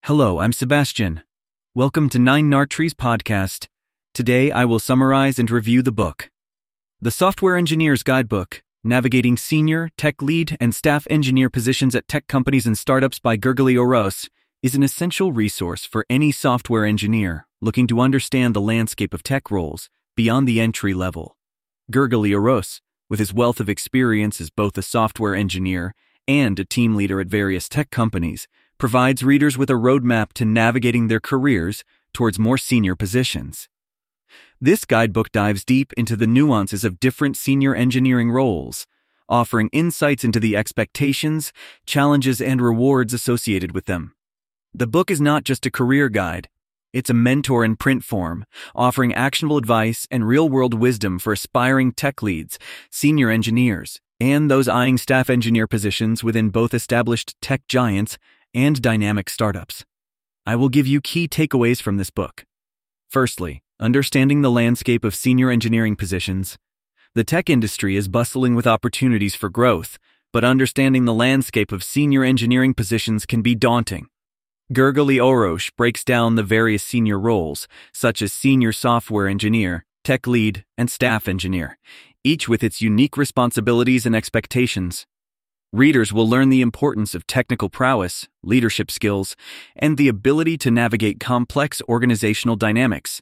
Hello, I'm Sebastian. Welcome to Nine Nartrees podcast. Today I will summarize and review the book. The Software Engineer's Guidebook, Navigating Senior, Tech Lead, and Staff Engineer Positions at Tech Companies and Startups by Gergely Orosz is an essential resource for any software engineer looking to understand the landscape of tech roles beyond the entry level. Gergely Orosz, with his wealth of experience as both a software engineer and a team leader at various tech companies, provides readers with a roadmap to navigating their careers towards more senior positions. This guidebook dives deep into the nuances of different senior engineering roles, offering insights into the expectations, challenges, and rewards associated with them. The book is not just a career guide. It's a mentor in print form, offering actionable advice and real-world wisdom for aspiring tech leads, senior engineers, and those eyeing staff engineer positions within both established tech giants and dynamic startups. I will give you key takeaways from this book. Firstly, understanding the landscape of senior engineering positions. The tech industry is bustling with opportunities for growth, but understanding the landscape of senior engineering positions can be daunting. Gergely Orosz breaks down the various senior roles, such as senior software engineer, tech lead, and staff engineer, each with its unique responsibilities and expectations. Readers will learn the importance of technical prowess, leadership skills, and the ability to navigate complex organizational dynamics.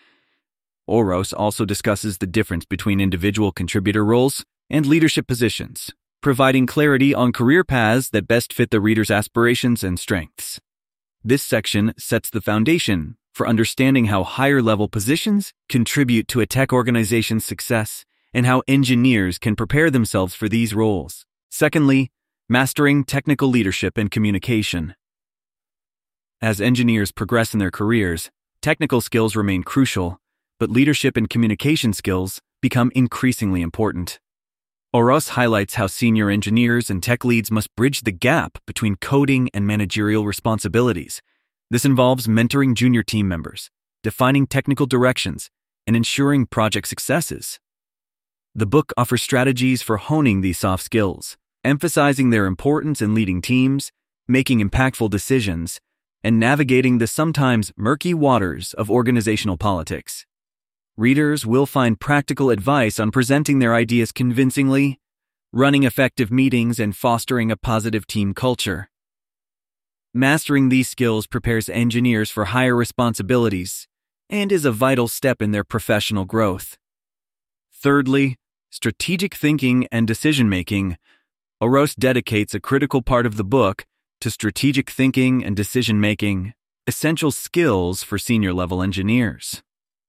Orosz also discusses the difference between individual contributor roles and leadership positions, providing clarity on career paths that best fit the reader's aspirations and strengths. This section sets the foundation for understanding how higher-level positions contribute to a tech organization's success and how engineers can prepare themselves for these roles. Secondly, mastering technical leadership and communication. As engineers progress in their careers, technical skills remain crucial, but leadership and communication skills become increasingly important. Orosz highlights how senior engineers and tech leads must bridge the gap between coding and managerial responsibilities. This involves mentoring junior team members, defining technical directions, and ensuring project successes. The book offers strategies for honing these soft skills, emphasizing their importance in leading teams, making impactful decisions, and navigating the sometimes murky waters of organizational politics. Readers will find practical advice on presenting their ideas convincingly, running effective meetings, and fostering a positive team culture. Mastering these skills prepares engineers for higher responsibilities and is a vital step in their professional growth. Thirdly, strategic thinking and decision-making. Orosz dedicates a critical part of the book to strategic thinking and decision-making, essential skills for senior-level engineers.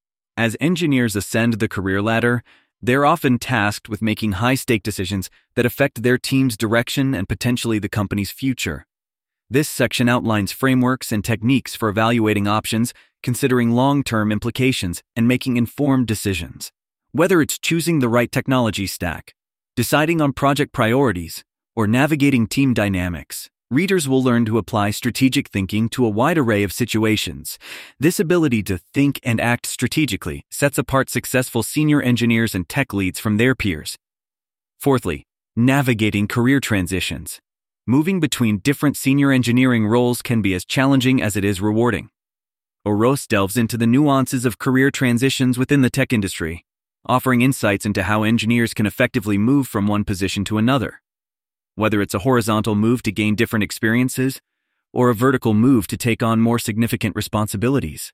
As engineers ascend the career ladder, they're often tasked with making high-stake decisions that affect their team's direction and potentially the company's future. This section outlines frameworks and techniques for evaluating options, considering long-term implications, and making informed decisions. Whether it's choosing the right technology stack, deciding on project priorities, or navigating team dynamics, readers will learn to apply strategic thinking to a wide array of situations. This ability to think and act strategically sets apart successful senior engineers and tech leads from their peers. Fourthly, navigating career transitions. Moving between different senior engineering roles can be as challenging as it is rewarding. Orosz delves into the nuances of career transitions within the tech industry, offering insights into how engineers can effectively move from one position to another. Whether it's a horizontal move to gain different experiences, or a vertical move to take on more significant responsibilities.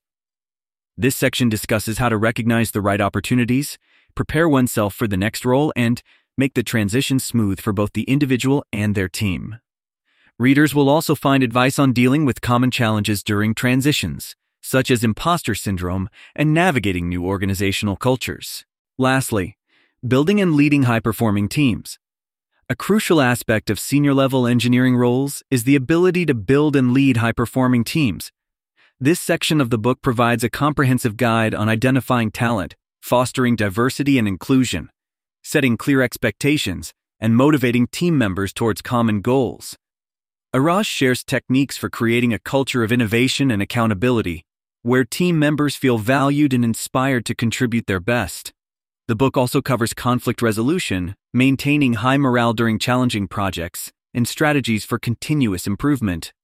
This section discusses how to recognize the right opportunities, prepare oneself for the next role, and make the transition smooth for both the individual and their team. Readers will also find advice on dealing with common challenges during transitions, such as imposter syndrome and navigating new organizational cultures. Lastly, building and leading high-performing teams. A crucial aspect of senior-level engineering roles is the ability to build and lead high-performing teams. This section of the book provides a comprehensive guide on identifying talent, fostering diversity and inclusion, setting clear expectations, and motivating team members towards common goals. Orosz shares techniques for creating a culture of innovation and accountability, where team members feel valued and inspired to contribute their best. The book also covers conflict resolution, maintaining high morale during challenging projects, and strategies for continuous improvement.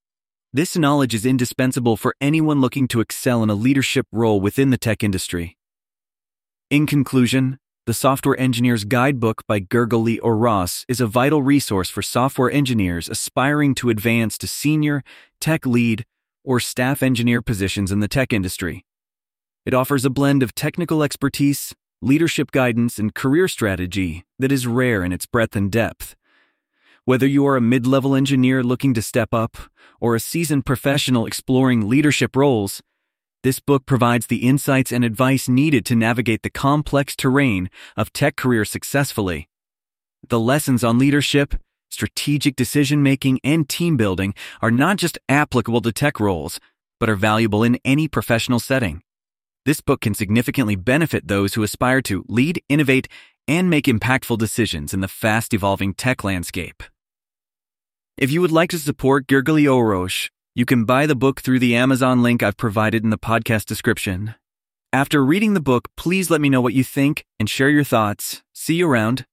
This knowledge is indispensable for anyone looking to excel in a leadership role within the tech industry. In conclusion, The Software Engineer's Guidebook by Gergely or Ross is a vital resource for software engineers aspiring to advance to senior, tech lead, or staff engineer positions in the tech industry. It offers a blend of technical expertise, leadership guidance, and career strategy that is rare in its breadth and depth. Whether you are a mid-level engineer looking to step up or a seasoned professional exploring leadership roles, this book provides the insights and advice needed to navigate the complex terrain of tech careers successfully. The lessons on leadership, strategic decision-making, and team building are not just applicable to tech roles, but are valuable in any professional setting. This book can significantly benefit those who aspire to lead, innovate, and make impactful decisions in the fast-evolving tech landscape. If you would like to support Gergely or Ross, you can buy the book through the Amazon link I've provided in the podcast description. After reading the book, please let me know what you think and share your thoughts. See you around.